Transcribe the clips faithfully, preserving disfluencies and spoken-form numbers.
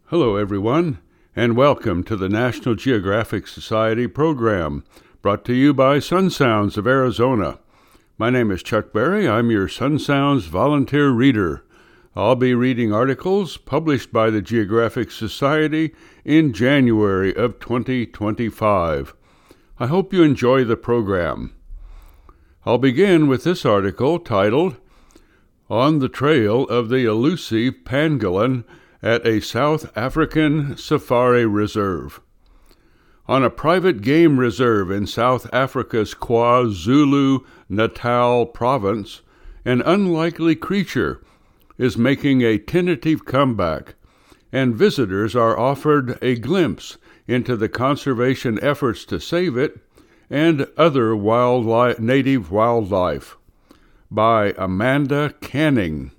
Hello, everyone, and welcome to the National Geographic Society program, brought to you by Sun Sounds of Arizona. My name is Chuck Berry. I'm your Sun Sounds volunteer reader. I'll be reading articles published by the Geographic Society in January of twenty twenty-five. I hope you enjoy the program. I'll begin with this article titled, On the Trail of the Elusive Pangolin at a South African Safari Reserve. On a private game reserve in South Africa's KwaZulu-Natal province, an unlikely creature is making a tentative comeback, and visitors are offered a glimpse into the conservation efforts to save it and other wildlife, native wildlife. By Amanda Canning.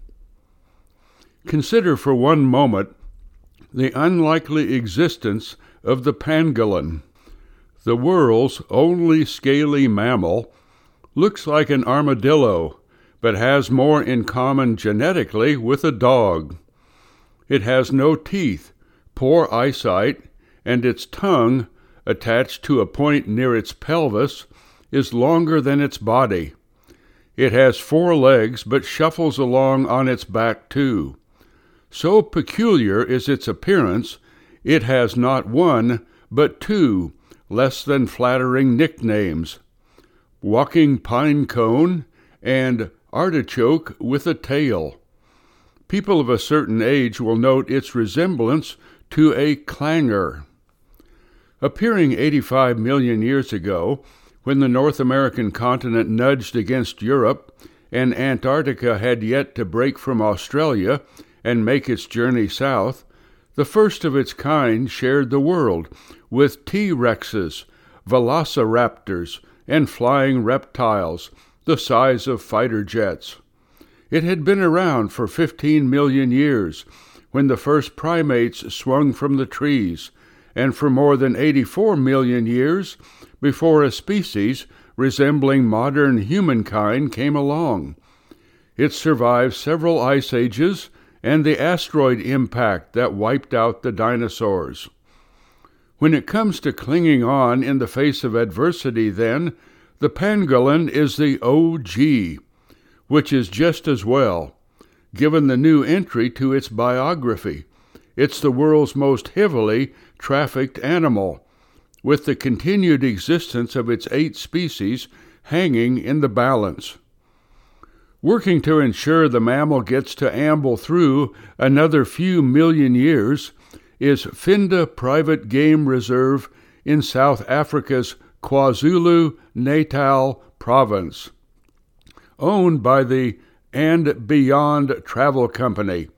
Consider for one moment the unlikely existence of the pangolin. The world's only scaly mammal looks like an armadillo, but has more in common genetically with a dog. It has no teeth, poor eyesight, and its tongue, attached to a point near its pelvis, is longer than its body. It has four legs, but shuffles along on its back too. So peculiar is its appearance, it has not one, but two, less than flattering nicknames: Walking Pine Cone and Artichoke with a Tail. People of a certain age will note its resemblance to a clangor. Appearing eighty-five million years ago, when the North American continent nudged against Europe, and Antarctica had yet to break from Australia and make its journey south, the first of its kind shared the world with T-Rexes, velociraptors, and flying reptiles the size of fighter jets. It had been around for fifteen million years when the first primates swung from the trees, and for more than eighty-four million years before a species resembling modern humankind came along. It survived several ice ages and the asteroid impact that wiped out the dinosaurs. When it comes to clinging on in the face of adversity, then, the pangolin is the O G, which is just as well. Given the new entry to its biography, it's the world's most heavily trafficked animal, with the continued existence of its eight species hanging in the balance. Working to ensure the mammal gets to amble through another few million years is Finda Private Game Reserve in South Africa's KwaZulu-Natal province, owned by the And Beyond Travel Company.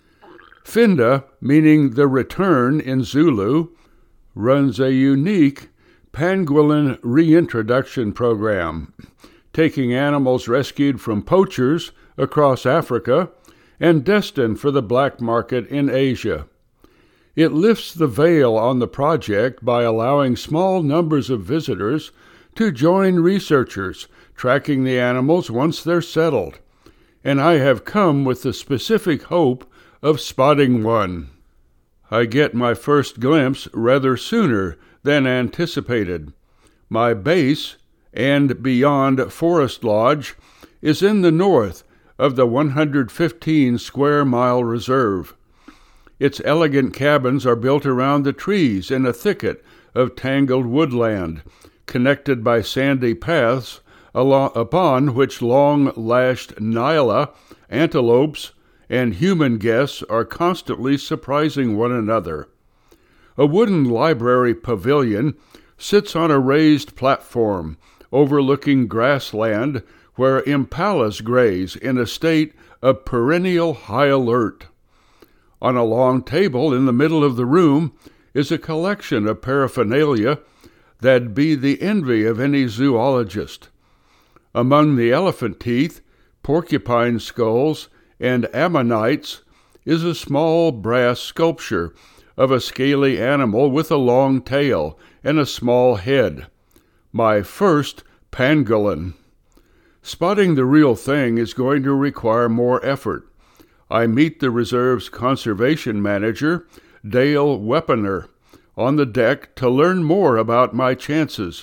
Finda, meaning the return in Zulu, runs a unique pangolin reintroduction program, taking animals rescued from poachers across Africa and destined for the black market in Asia. It lifts the veil on the project by allowing small numbers of visitors to join researchers tracking the animals once they're settled, and I have come with the specific hope of spotting one. I get my first glimpse rather sooner than anticipated. My base, And Beyond Forest Lodge, is in the north of the one hundred fifteen square mile reserve. Its elegant cabins are built around the trees in a thicket of tangled woodland, connected by sandy paths along, upon which long-lashed nyala, antelopes, and human guests are constantly surprising one another. A wooden library pavilion sits on a raised platform overlooking grassland where impalas graze in a state of perennial high alert. On a long table in the middle of the room is a collection of paraphernalia that'd be the envy of any zoologist. Among the elephant teeth, porcupine skulls, and ammonites is a small brass sculpture of a scaly animal with a long tail and a small head. My first pangolin. Spotting the real thing is going to require more effort. I meet the reserve's conservation manager, Dale Weaponer, on the deck to learn more about my chances.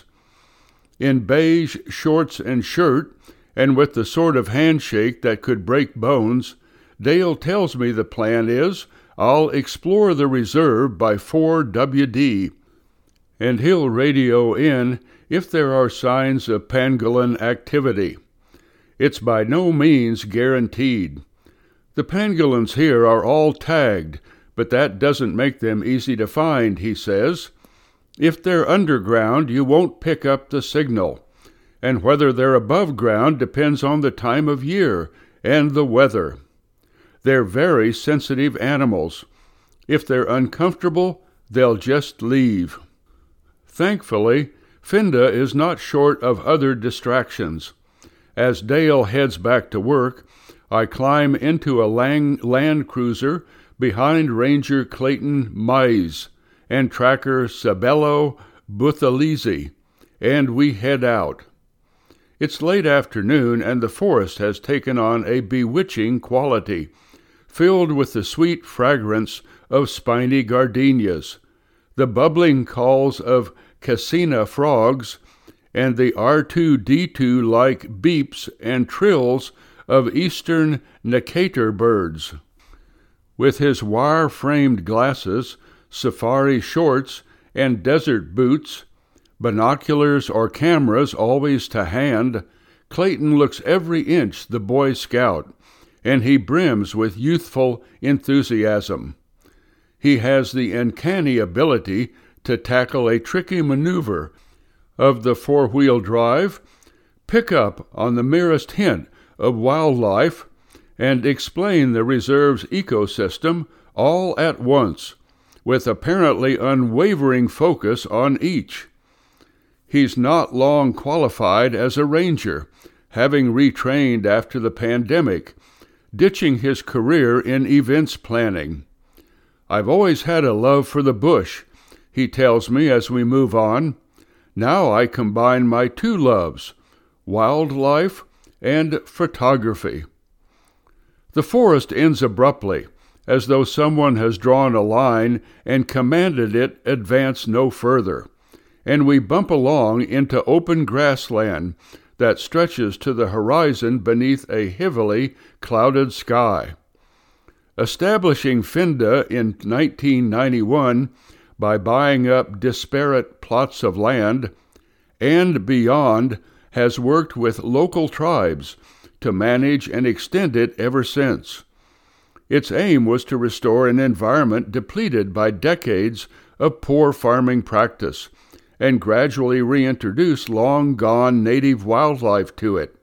In beige shorts and shirt, and with the sort of handshake that could break bones, Dale tells me the plan is I'll explore the reserve by four W D, and he'll radio in if there are signs of pangolin activity. It's by no means guaranteed. The pangolins here are all tagged, but that doesn't make them easy to find, he says. If they're underground, you won't pick up the signal, and whether they're above ground depends on the time of year and the weather. They're very sensitive animals. If they're uncomfortable, they'll just leave. Thankfully, Finda is not short of other distractions. As Dale heads back to work, I climb into a lang- land cruiser behind Ranger Clayton Mize and tracker Sabello Buthelezi, and we head out. It's late afternoon, and the forest has taken on a bewitching quality, filled with the sweet fragrance of spiny gardenias, the bubbling calls of Cassina frogs, and the R two D two-like beeps and trills of eastern necator birds. With his wire-framed glasses, safari shorts, and desert boots, binoculars or cameras always to hand, Clayton looks every inch the Boy Scout, and he brims with youthful enthusiasm. He has the uncanny ability to tackle a tricky maneuver of the four-wheel drive, pick up on the merest hint of wildlife, and explain the reserve's ecosystem all at once, with apparently unwavering focus on each. He's not long qualified as a ranger, having retrained after the pandemic, ditching his career in events planning. I've always had a love for the bush, he tells me as we move on. Now I combine my two loves, wildlife and photography. The forest ends abruptly, as though someone has drawn a line and commanded it advance no further, and we bump along into open grassland that stretches to the horizon beneath a heavily clouded sky. Establishing Finda in nineteen ninety-one by buying up disparate plots of land, and beyond has worked with local tribes to manage and extend it ever since. Its aim was to restore an environment depleted by decades of poor farming practice and gradually reintroduce long-gone native wildlife to it.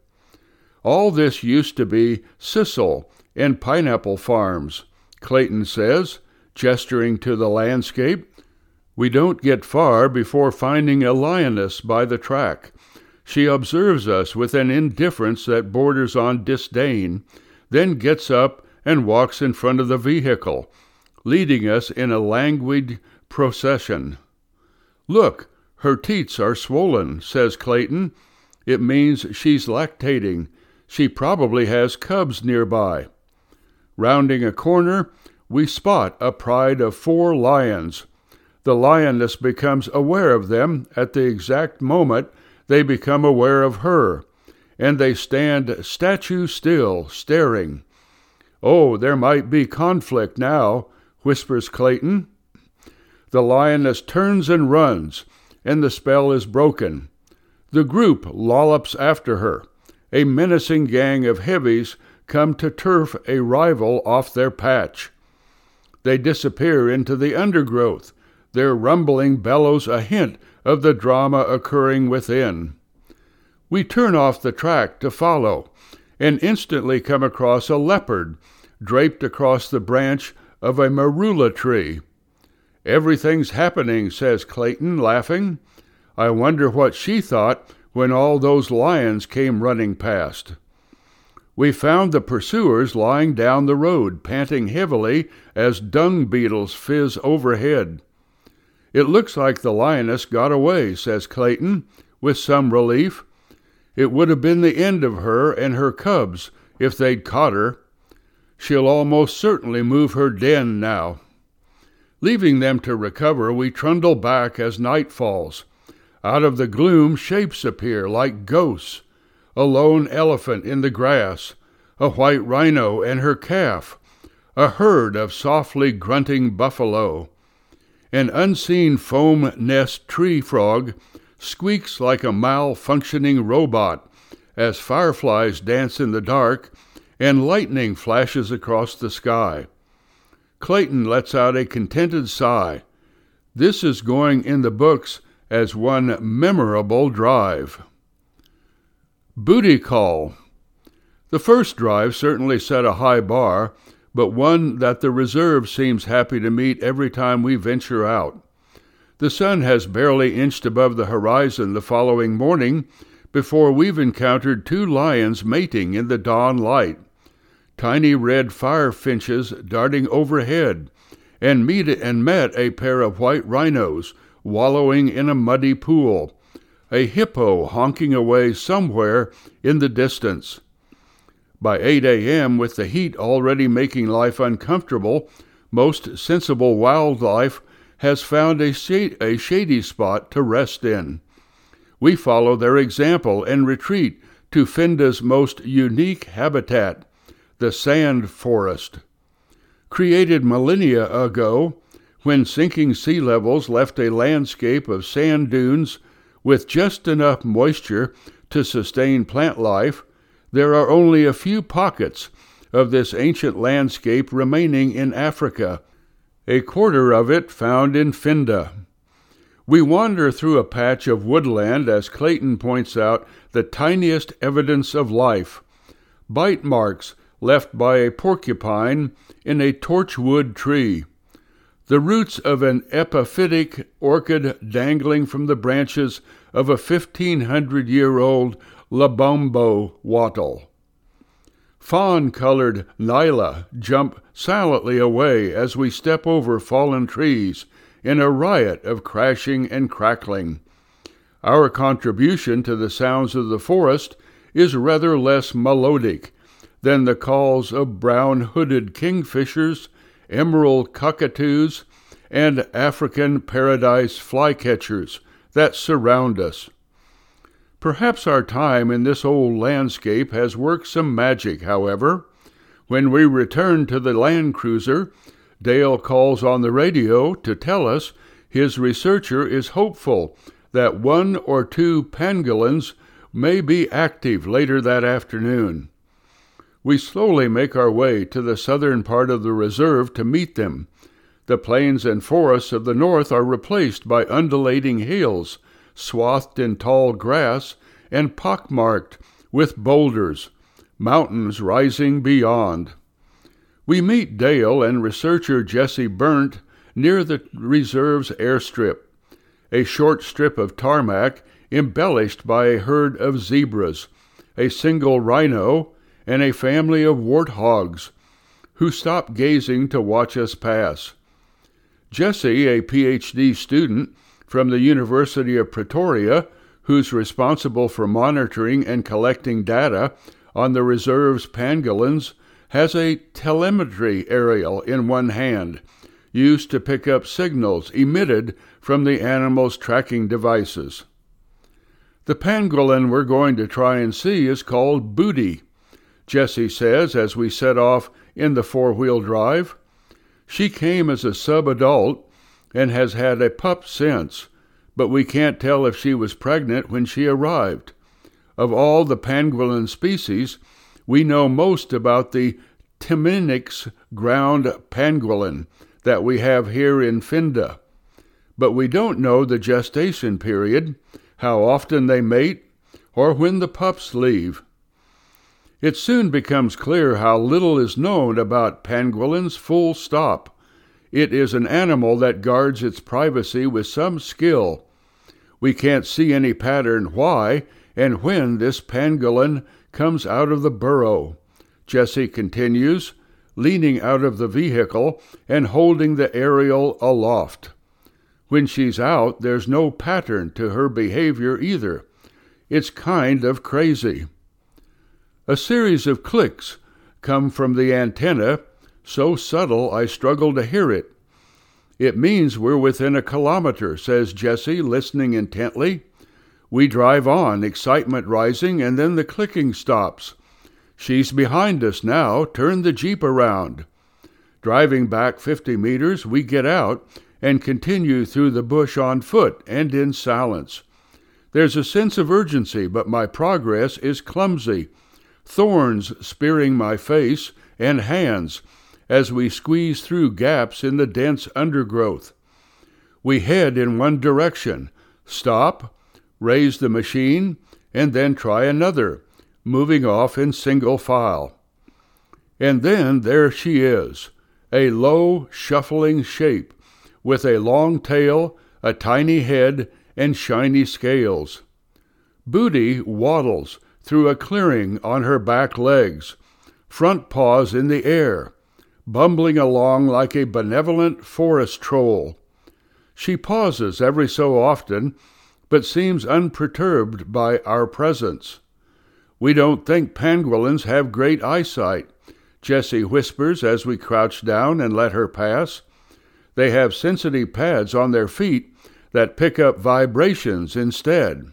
All this used to be sisal and pineapple farms, Clayton says, gesturing to the landscape. We don't get far before finding a lioness by the track. She observes us with an indifference that borders on disdain, then gets up and walks in front of the vehicle, leading us in a languid procession. Look, her teats are swollen, says Clayton. It means she's lactating. She probably has cubs nearby. Rounding a corner, we spot a pride of four lions. The lioness becomes aware of them at the exact moment they become aware of her, and they stand statue still, staring. Oh, there might be conflict now, whispers Clayton. The lioness turns and runs, and the spell is broken. The group lollops after her. A menacing gang of heavies come to turf a rival off their patch. They disappear into the undergrowth, their rumbling bellows a hint of the drama occurring within. We turn off the track to follow, and instantly come across a leopard draped across the branch of a marula tree. Everything's happening, says Clayton, laughing. I wonder what she thought when all those lions came running past. We found the pursuers lying down the road, panting heavily as dung beetles fizz overhead. It looks like the lioness got away, says Clayton, with some relief. It would have been the end of her and her cubs if they'd caught her. She'll almost certainly move her den now. Leaving them to recover, we trundle back as night falls. Out of the gloom, shapes appear like ghosts. A lone elephant in the grass, a white rhino and her calf, a herd of softly grunting buffalo. An unseen foam nest tree frog squeaks like a malfunctioning robot as fireflies dance in the dark and lightning flashes across the sky. Clayton lets out a contented sigh. This is going in the books as one memorable drive. Booty call. The first drive certainly set a high bar, but one that the reserve seems happy to meet every time we venture out. The sun has barely inched above the horizon the following morning before we've encountered two lions mating in the dawn light, tiny red fire finches darting overhead, and meet and met a pair of white rhinos wallowing in a muddy pool, a hippo honking away somewhere in the distance. By eight a.m., with the heat already making life uncomfortable, most sensible wildlife has found a, shade, a shady spot to rest in. We follow their example and retreat to Finda's most unique habitat, the sand forest. Created millennia ago, when sinking sea levels left a landscape of sand dunes with just enough moisture to sustain plant life, there are only a few pockets of this ancient landscape remaining in Africa, a quarter of it found in Finda. We wander through a patch of woodland as Clayton points out the tiniest evidence of life, bite marks left by a porcupine in a torchwood tree, the roots of an epiphytic orchid dangling from the branches of a fifteen hundred year old Labombo wattle. Fawn-colored nyla jump silently away as we step over fallen trees in a riot of crashing and crackling. Our contribution to the sounds of the forest is rather less melodic than the calls of brown-hooded kingfishers, emerald cockatoos, and African paradise flycatchers that surround us. Perhaps our time in this old landscape has worked some magic, however. When we return to the Land Cruiser, Dale calls on the radio to tell us his researcher is hopeful that one or two pangolins may be active later that afternoon. We slowly make our way to the southern part of the reserve to meet them. The plains and forests of the north are replaced by undulating hills, swathed in tall grass and pockmarked with boulders, mountains rising beyond. We meet Dale and researcher Jesse Burnt near the reserve's airstrip, a short strip of tarmac embellished by a herd of zebras, a single rhino, and a family of warthogs, who stop gazing to watch us pass. Jesse, a P H D student from the University of Pretoria, who's responsible for monitoring and collecting data on the reserve's pangolins, has a telemetry aerial in one hand, used to pick up signals emitted from the animal's tracking devices. The pangolin we're going to try and see is called Booty, Jesse says as we set off in the four-wheel drive. She came as a sub-adult and has had a pup since, but we can't tell if she was pregnant when she arrived. Of all the pangolin species, we know most about the Temminck's ground pangolin that we have here in Finda, but we don't know the gestation period, how often they mate, or when the pups leave. It soon becomes clear how little is known about pangolins, full stop. It is an animal that guards its privacy with some skill. We can't see any pattern why and when this pangolin comes out of the burrow. Jesse continues, leaning out of the vehicle and holding the aerial aloft. When she's out, there's no pattern to her behavior either. It's kind of crazy. A series of clicks come from the antenna, so subtle I struggle to hear it. It means we're within a kilometer, says Jessie, listening intently. We drive on, excitement rising, and then the clicking stops. She's behind us now. Turn the Jeep around. Driving back fifty meters, we get out and continue through the bush on foot and in silence. There's a sense of urgency, but my progress is clumsy. Thorns spearing my face and hands as we squeeze through gaps in the dense undergrowth. We head in one direction, stop, raise the machine, and then try another, moving off in single file. And then there she is, a low, shuffling shape, with a long tail, a tiny head, and shiny scales. Booty waddles through a clearing on her back legs, front paws in the air, bumbling along like a benevolent forest troll. She pauses every so often, but seems unperturbed by our presence. We don't think pangolins have great eyesight, Jessie whispers as we crouch down and let her pass. They have sensitive pads on their feet that pick up vibrations instead.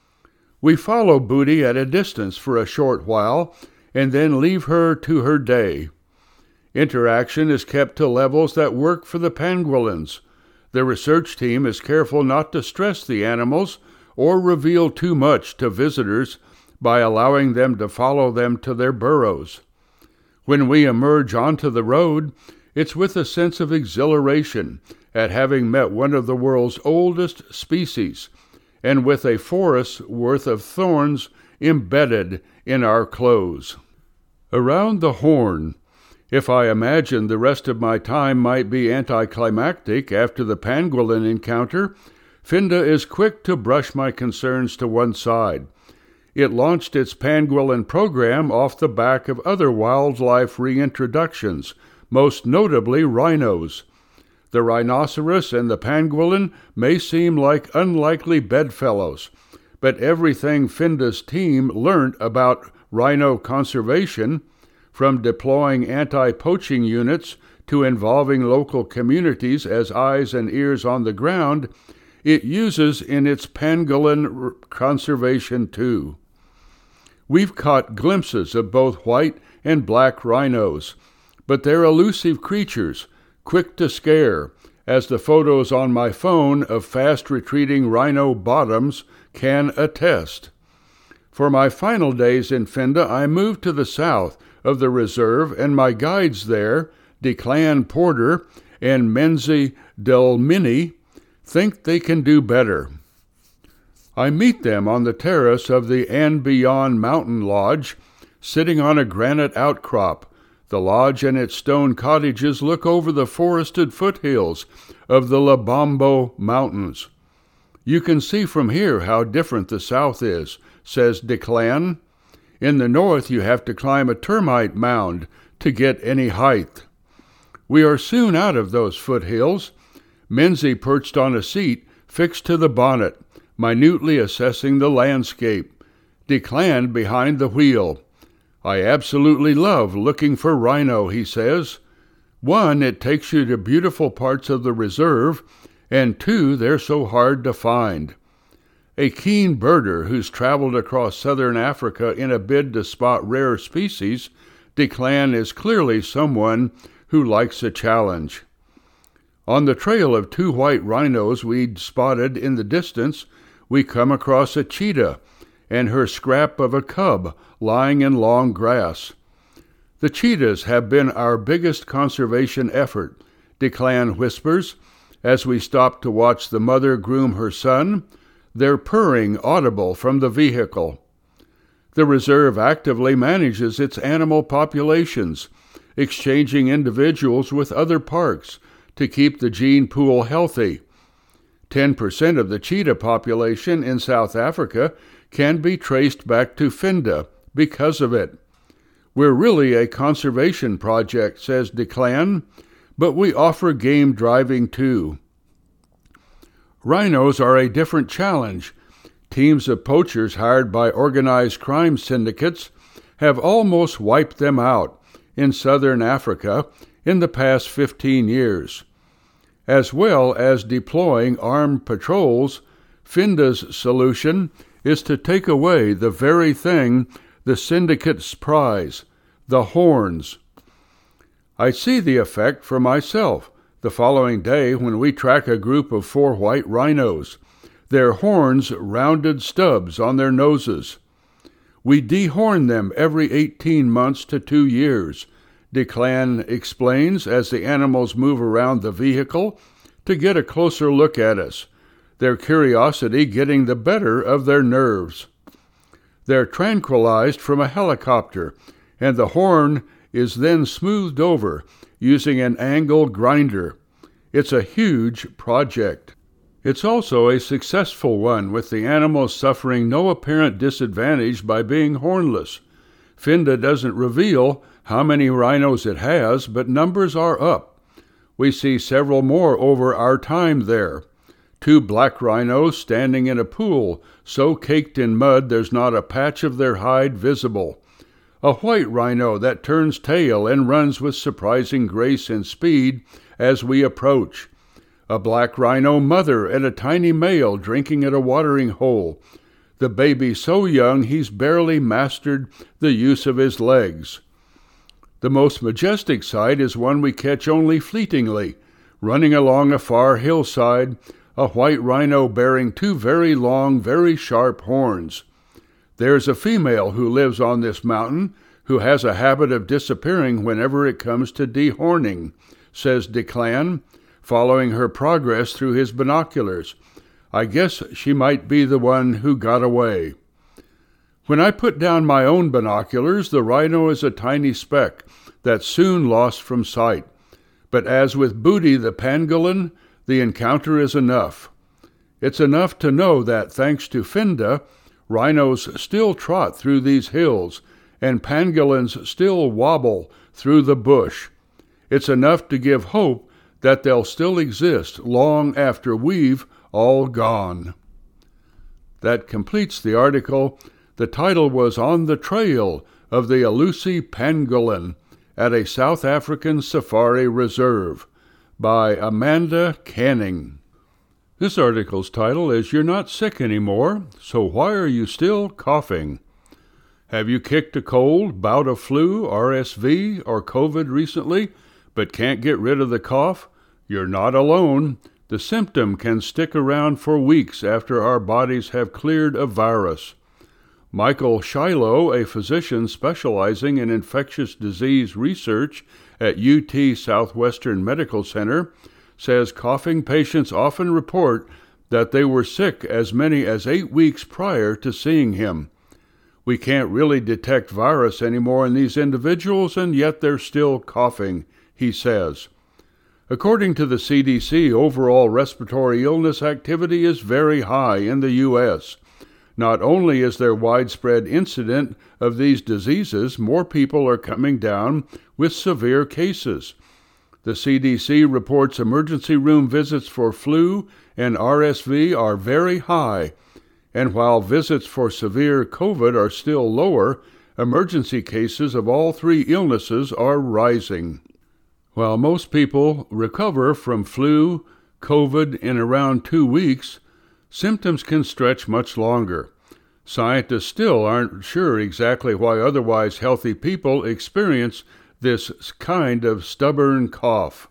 We follow Booty at a distance for a short while and then leave her to her day. Interaction is kept to levels that work for the pangolins. The research team is careful not to stress the animals or reveal too much to visitors by allowing them to follow them to their burrows. When we emerge onto the road, it's with a sense of exhilaration at having met one of the world's oldest species, and with a forest's worth of thorns embedded in our clothes. Around the Horn, if I imagine the rest of my time might be anticlimactic after the pangolin encounter, Finda is quick to brush my concerns to one side. It launched its pangolin program off the back of other wildlife reintroductions, most notably rhinos. The rhinoceros and the pangolin may seem like unlikely bedfellows, but everything Finda's team learned about rhino conservation, from deploying anti-poaching units to involving local communities as eyes and ears on the ground, it uses in its pangolin conservation too. We've caught glimpses of both white and black rhinos, but they're elusive creatures, quick to scare, as the photos on my phone of fast-retreating rhino bottoms can attest. For my final days in Finda, I moved to the south of the reserve, and my guides there, Declan Porter and Menzi Delmini, think they can do better. I meet them on the terrace of the And Beyond Mountain Lodge, sitting on a granite outcrop. The lodge and its stone cottages look over the forested foothills of the Labombo Mountains. You can see from here how different the south is, says Declan. In the north, you have to climb a termite mound to get any height. We are soon out of those foothills. Menzi perched on a seat fixed to the bonnet, minutely assessing the landscape. Declan behind the wheel. I absolutely love looking for rhino, he says. One, it takes you to beautiful parts of the reserve, and two, they're so hard to find. A keen birder who's traveled across southern Africa in a bid to spot rare species, Declan is clearly someone who likes a challenge. On the trail of two white rhinos we'd spotted in the distance, we come across a cheetah and her scrap of a cub lying in long grass. The cheetahs have been our biggest conservation effort, Declan whispers, as we stop to watch the mother groom her son, their purring audible from the vehicle. The reserve actively manages its animal populations, exchanging individuals with other parks to keep the gene pool healthy. Ten percent of the cheetah population in South Africa can be traced back to Finda because of it. We're really a conservation project, says Declan, but we offer game driving too. Rhinos are a different challenge. Teams of poachers hired by organized crime syndicates have almost wiped them out in southern Africa in the past fifteen years. As well as deploying armed patrols, Finda's solution is to take away the very thing the syndicates prize, the horns. I see the effect for myself the following day when we track a group of four white rhinos, their horns rounded stubs on their noses. We dehorn them every eighteen months to two years, DeClan explains as the animals move around the vehicle to get a closer look at us, their curiosity getting the better of their nerves. They're tranquilized from a helicopter, and the horn is then smoothed over using an angle grinder. It's a huge project. It's also a successful one, with the animals suffering no apparent disadvantage by being hornless. Finda doesn't reveal how many rhinos it has, but numbers are up. We see several more over our time there. Two black rhinos standing in a pool, so caked in mud there's not a patch of their hide visible. A white rhino that turns tail and runs with surprising grace and speed as we approach. A black rhino mother and a tiny male drinking at a watering hole. The baby so young he's barely mastered the use of his legs. The most majestic sight is one we catch only fleetingly, running along a far hillside, a white rhino bearing two very long, very sharp horns. There's a female who lives on this mountain who has a habit of disappearing whenever it comes to dehorning, says DeClan, following her progress through his binoculars. I guess she might be the one who got away. When I put down my own binoculars, the rhino is a tiny speck that's soon lost from sight. But as with Booty the pangolin, the encounter is enough. It's enough to know that, thanks to Finda, rhinos still trot through these hills, and pangolins still wobble through the bush. It's enough to give hope that they'll still exist long after we've all gone. That completes the article. The title was On the Trail of the Alusi Pangolin at a South African Safari Reserve by Amanda Canning. This article's title is You're Not Sick Anymore, So Why Are You Still Coughing? Have you kicked a cold, bout of flu, R S V, or COVID recently, but can't get rid of the cough? You're not alone. The symptom can stick around for weeks after our bodies have cleared a virus. Michael Shiloh, a physician specializing in infectious disease research at U T Southwestern Medical Center, says coughing patients often report that they were sick as many as eight weeks prior to seeing him. We can't really detect virus anymore in these individuals, and yet they're still coughing, he says. According to the C D C, overall respiratory illness activity is very high in the U S. Not only is there widespread incident of these diseases, more people are coming down with severe cases. The C D C reports emergency room visits for flu and R S V are very high, and while visits for severe COVID are still lower, emergency cases of all three illnesses are rising. While most people recover from flu, COVID in around two weeks, symptoms can stretch much longer. Scientists still aren't sure exactly why otherwise healthy people experience this kind of stubborn cough.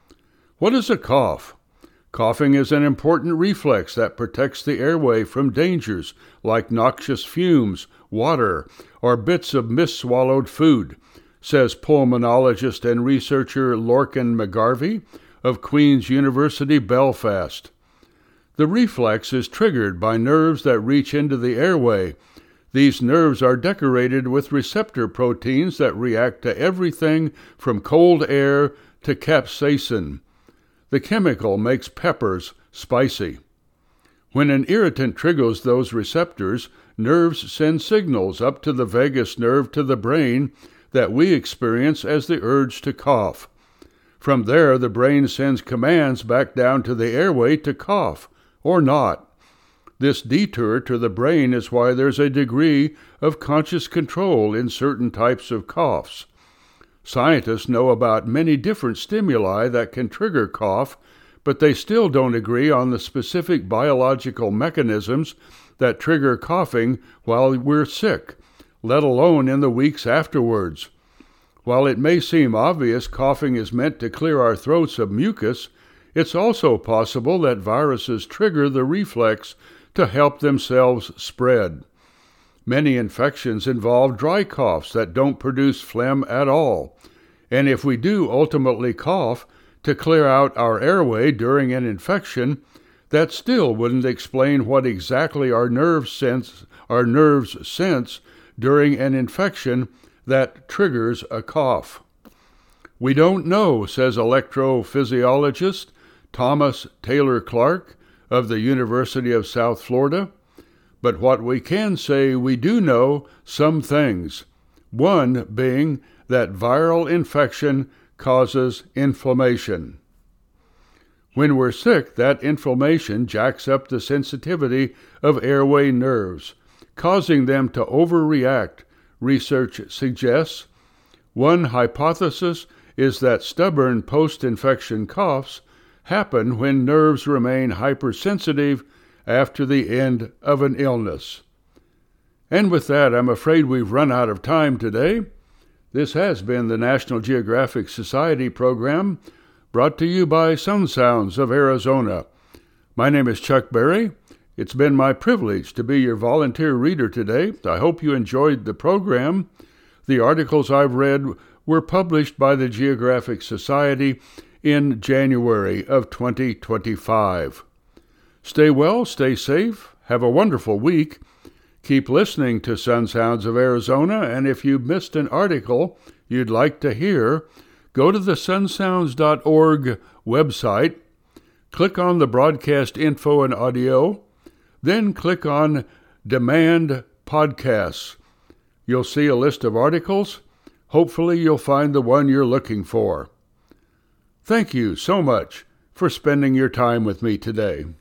What is a cough? Coughing is an important reflex that protects the airway from dangers like noxious fumes, water, or bits of misswallowed food, says pulmonologist and researcher Lorcan McGarvey of Queen's University Belfast. The reflex is triggered by nerves that reach into the airway. These nerves are decorated with receptor proteins that react to everything from cold air to capsaicin. The chemical makes peppers spicy. When an irritant triggers those receptors, nerves send signals up to the vagus nerve to the brain that we experience as the urge to cough. From there, the brain sends commands back down to the airway to cough, or not. This detour to the brain is why there's a degree of conscious control in certain types of coughs. Scientists know about many different stimuli that can trigger cough, but they still don't agree on the specific biological mechanisms that trigger coughing while we're sick, let alone in the weeks afterwards. While it may seem obvious coughing is meant to clear our throats of mucus, it's also possible that viruses trigger the reflex to help themselves spread. Many infections involve dry coughs that don't produce phlegm at all, and if we do ultimately cough to clear out our airway during an infection, that still wouldn't explain what exactly our nerves sense, our nerves sense during an infection that triggers a cough. We don't know, says electrophysiologist Thomas Taylor Clark of the University of South Florida, but what we can say we do know some things, one being that viral infection causes inflammation. When we're sick, that inflammation jacks up the sensitivity of airway nerves, causing them to overreact, research suggests. One hypothesis is that stubborn post-infection coughs happen when nerves remain hypersensitive after the end of an illness. And with that, I'm afraid we've run out of time today. This has been the National Geographic Society program, brought to you by Sun Sounds of Arizona. My name is Chuck Berry. It's been my privilege to be your volunteer reader today. I hope you enjoyed the program. The articles I've read were published by the Geographic Society in January of twenty twenty-five. Stay well, stay safe, have a wonderful week. Keep listening to Sun Sounds of Arizona, and if you've missed an article you'd like to hear, go to the sun sounds dot org website, click on the broadcast info and audio, then click on Demand Podcasts. You'll see a list of articles. Hopefully you'll find the one you're looking for. Thank you so much for spending your time with me today.